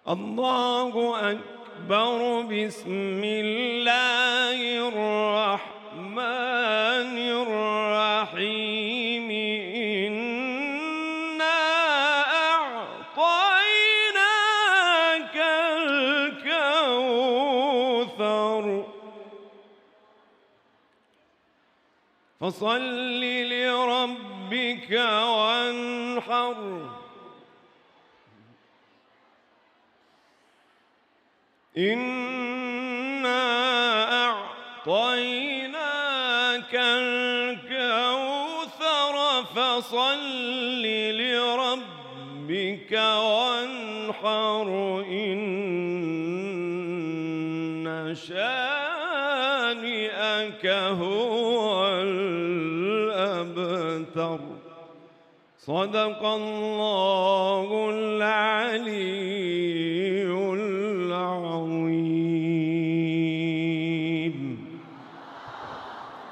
الله أكبر. بسم الله الرحمن الرحيم. إنا أعطيناك الكوثر فصل لربك وانحر. إنا أعطيناك الكوثر فصل لربك وانحر. إن شانئك هو الأبتر. صدق الله العلي